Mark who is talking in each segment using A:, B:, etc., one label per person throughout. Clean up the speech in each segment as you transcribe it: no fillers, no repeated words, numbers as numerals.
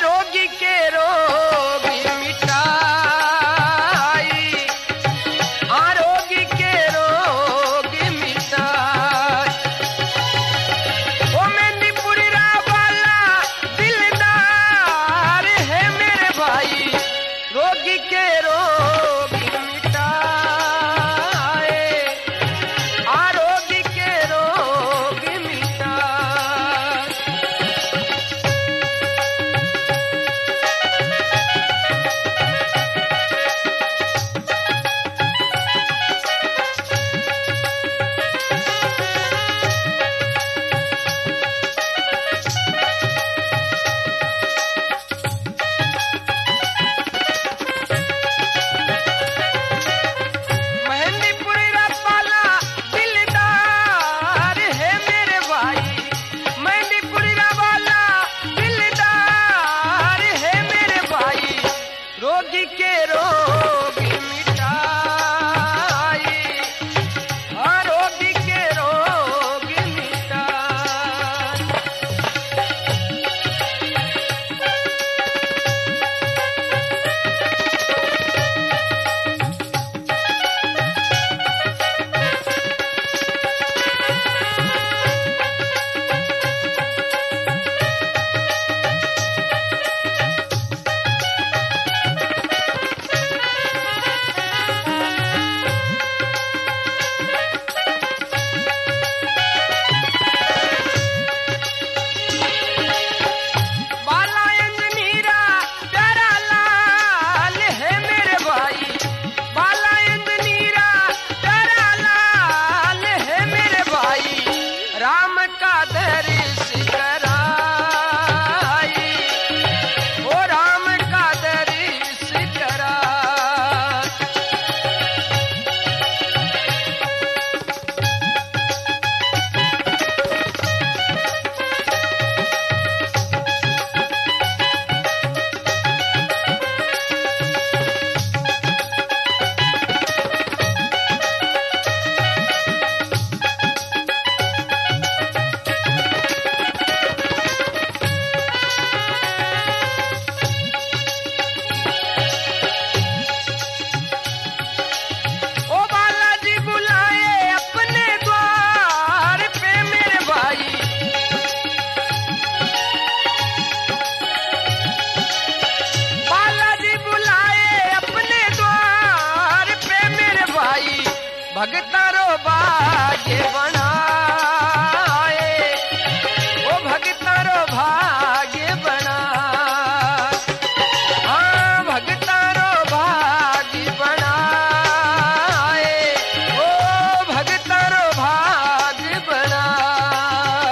A: रोगी के रोग मिटाई, रोगी के रोग मिटाई। ओ मेहंदीपुरी वाला दिलदार है मेरे भाई, रोगी के रोग मिटाए, रोगी के रोग मिटाए। मेहंदीपुरी वाला दिलदार है मेरे भाई, मेहंदीपुरी वाला दिलदार है मेरे भाई, रोगी के रोग मिटाई, रोगी के रोग मिटाई। बाला इंजनीरा प्यारा लाल है मेरे भाई, बाला इंजनीरा प्यारा लाल है मेरे भाई, राम का दर्श कराई, ओ राम का दर्श कराई। ओ बालाजी बुलाए अपने द्वार पे मेरे भाई, बालाजी बुलाए अपने द्वार पे मेरे भाई, भगतारो भाग्य बनाए, ओ भगतारो भाग्य बनाए, भगतारो भाग्य बनाए, ओ भगतारो भाग्य बनाए।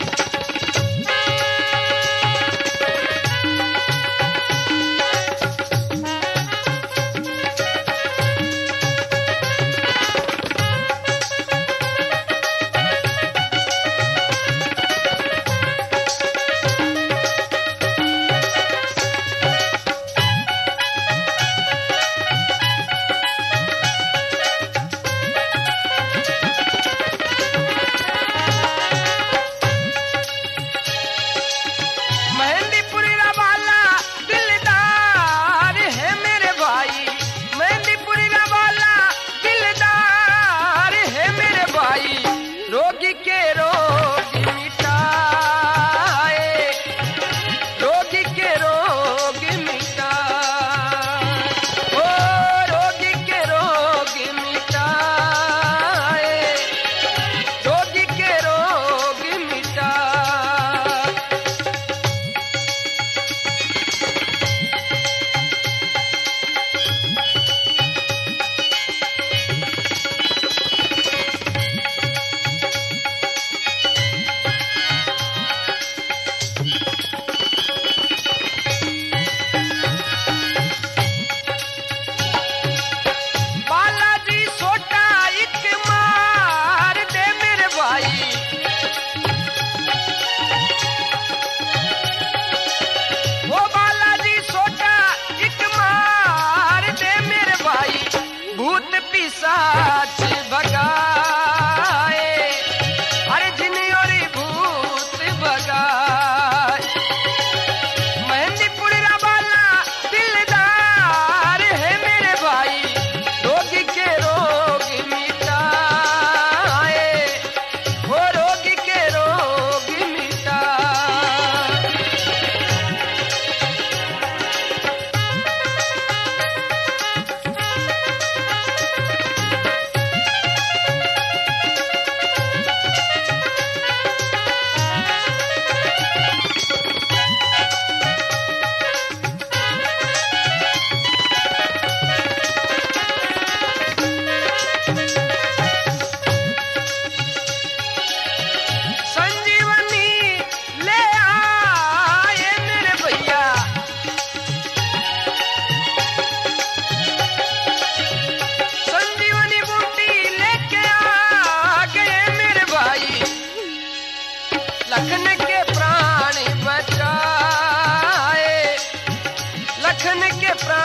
A: मेहंदीपुरी वाला दिलदार है मेरे भाई, मेहंदीपुरी वाला दिलदार है मेरे भाई, रोगी के रोग मिटाए, रोगी के रोग मिटाए, ओ रोगी के रोग मिटाए, रोगी के रोग मिटाए। बालाजी सोटा एक मार दे मेरे भाई, वो बालाजी सोटा एक मार दे मेरे भाई, भूत पिशाच भगाए, अरे जिन्योरी भूत भगाए। मेहंदीपुरी के प्राण